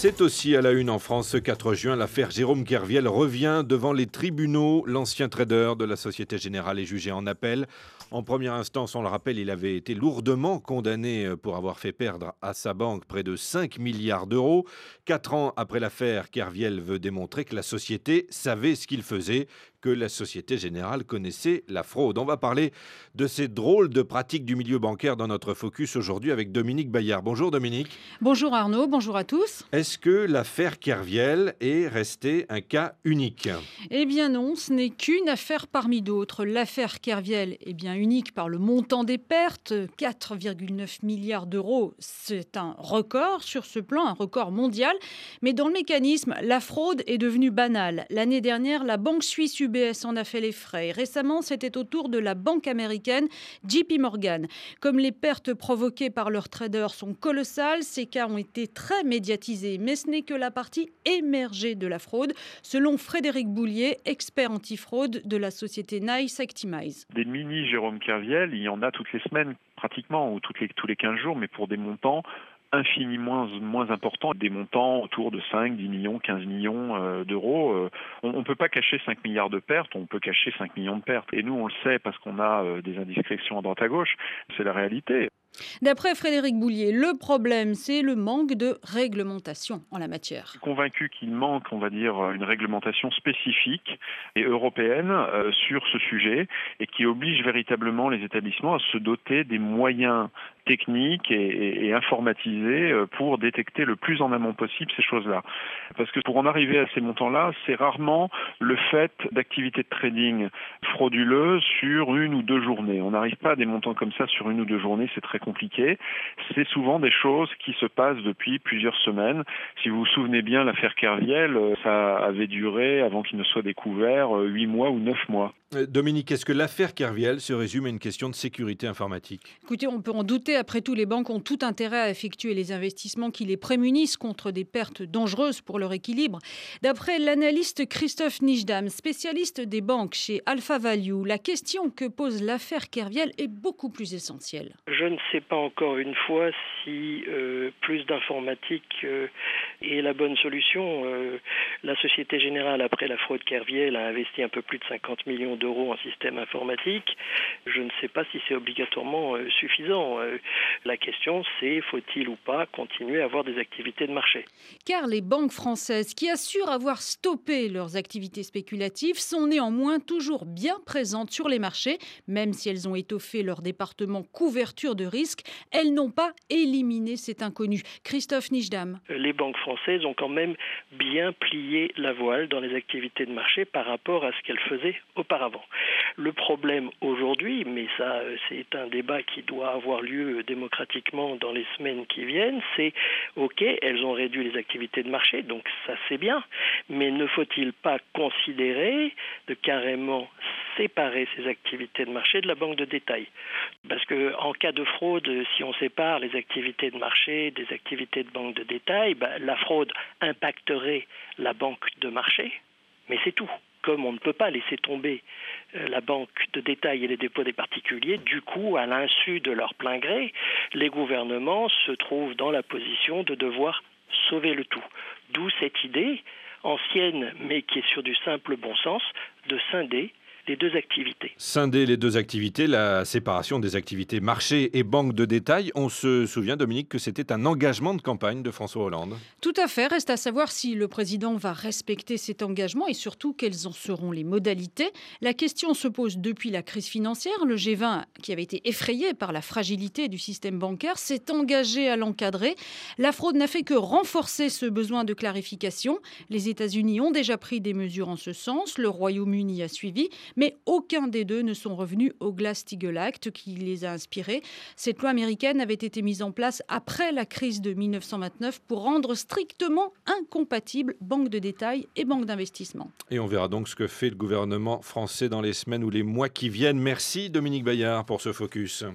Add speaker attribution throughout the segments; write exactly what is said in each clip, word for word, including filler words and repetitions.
Speaker 1: C'est aussi à la une en France ce quatre juin. L'affaire Jérôme Kerviel revient devant les tribunaux. L'ancien trader de la Société Générale est jugé en appel. En première instance, on le rappelle, il avait été lourdement condamné pour avoir fait perdre à sa banque près de cinq milliards d'euros. Quatre ans après l'affaire, Kerviel veut démontrer que la société savait ce qu'il faisait, que la Société Générale connaissait la fraude. On va parler de ces drôles de pratiques du milieu bancaire dans notre focus aujourd'hui avec Dominique Bayard. Bonjour Dominique.
Speaker 2: Bonjour Arnaud, bonjour à tous.
Speaker 1: Est-ce que l'affaire Kerviel est restée un cas unique ?
Speaker 2: Eh bien non, ce n'est qu'une affaire parmi d'autres. L'affaire Kerviel est bien unique par le montant des pertes, quatre virgule neuf milliards d'euros. C'est un record sur ce plan, un record mondial. Mais dans le mécanisme, la fraude est devenue banale. L'année dernière, la banque suisse U B S en a fait les frais. Récemment, c'était au tour de la banque américaine J P Morgan. Comme les pertes provoquées par leurs traders sont colossales, ces cas ont été très médiatisés. Mais ce n'est que la partie émergée de la fraude, selon Frédéric Boulier, expert antifraude de la société Nice Actimize.
Speaker 3: Des mini Jérôme Kerviel, il y en a toutes les semaines pratiquement, ou toutes les, tous les quinze jours, mais pour des montants infiniment moins importants, des montants autour de cinq, dix millions, quinze millions euh, d'euros. Euh, on ne peut pas cacher cinq milliards de pertes, on peut cacher cinq millions de pertes. Et nous, on le sait parce qu'on a euh, des indiscrétions à droite à gauche, c'est la réalité.
Speaker 2: D'après Frédéric Boulier, le problème, c'est le manque de réglementation en la matière.
Speaker 3: Je suis convaincu qu'il manque, on va dire, une réglementation spécifique et européenne euh, sur ce sujet et qui oblige véritablement les établissements à se doter des moyens techniques et, et, et informatisés pour détecter le plus en amont possible ces choses-là. Parce que pour en arriver à ces montants-là, c'est rarement le fait d'activités de trading frauduleuses sur une ou deux journées. On n'arrive pas à des montants comme ça sur une ou deux journées, c'est très compliqué. C'est souvent des choses qui se passent depuis plusieurs semaines. Si vous vous souvenez bien, l'affaire Kerviel, ça avait duré, avant qu'il ne soit découvert, huit mois ou neuf mois.
Speaker 1: Dominique, est-ce que l'affaire Kerviel se résume à une question de sécurité informatique ?
Speaker 2: Écoutez, on peut en douter. Après tout, les banques ont tout intérêt à effectuer les investissements qui les prémunissent contre des pertes dangereuses pour leur équilibre. D'après l'analyste Christophe Nijdam, spécialiste des banques chez Alpha Value, la question que pose l'affaire Kerviel est beaucoup plus essentielle.
Speaker 4: Je ne sais pas encore une fois si euh, plus d'informatique euh, est la bonne solution. Euh, la Société Générale, après la fraude Kerviel, a investi un peu plus de cinquante millions d'euros en système informatique. Je ne sais pas si c'est obligatoirement euh, suffisant. Euh, la question, c'est faut-il ou pas continuer à avoir des activités de marché ?
Speaker 2: Car les banques françaises qui assurent avoir stoppé leurs activités spéculatives sont néanmoins toujours bien présentes sur les marchés, même si elles ont étoffé leur département couverture de risque, elles n'ont pas éliminé cet inconnu. Christophe Nijdam.
Speaker 4: Les banques françaises ont quand même bien plié la voile dans les activités de marché par rapport à ce qu'elles faisaient auparavant. Le problème aujourd'hui, mais ça c'est un débat qui doit avoir lieu démocratiquement dans les semaines qui viennent, c'est ok, elles ont réduit les activités de marché, donc ça c'est bien, mais ne faut-il pas considérer de carrément séparer ces activités de marché de la banque de détail ? Parce que en cas de fraude, si on sépare les activités de marché des activités de banque de détail, bah, la fraude impacterait la banque de marché, mais c'est tout. Comme on ne peut pas laisser tomber la banque de détail et les dépôts des particuliers, du coup, à l'insu de leur plein gré, les gouvernements se trouvent dans la position de devoir sauver le tout. D'où cette idée ancienne, mais qui est sur du simple bon sens, de scinder les deux activités.
Speaker 1: Scinder les deux activités, la séparation des activités marché et banque de détail. On se souvient, Dominique, que c'était un engagement de campagne de François Hollande.
Speaker 2: Tout à fait. Reste à savoir si le président va respecter cet engagement et surtout quelles en seront les modalités. La question se pose depuis la crise financière. Le G vingt, qui avait été effrayé par la fragilité du système bancaire, s'est engagé à l'encadrer. La fraude n'a fait que renforcer ce besoin de clarification. Les États-Unis ont déjà pris des mesures en ce sens. Le Royaume-Uni a suivi. Mais aucun des deux ne sont revenus au Glass-Steagall Act qui les a inspirés. Cette loi américaine avait été mise en place après la crise de mille neuf cent vingt-neuf pour rendre strictement incompatibles banque de détail et banque d'investissement.
Speaker 1: Et on verra donc ce que fait le gouvernement français dans les semaines ou les mois qui viennent. Merci Dominique Bayard pour ce focus.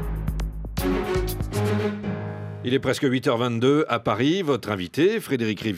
Speaker 1: Il est presque huit heures vingt-deux à Paris. Votre invité, Frédéric Rivière.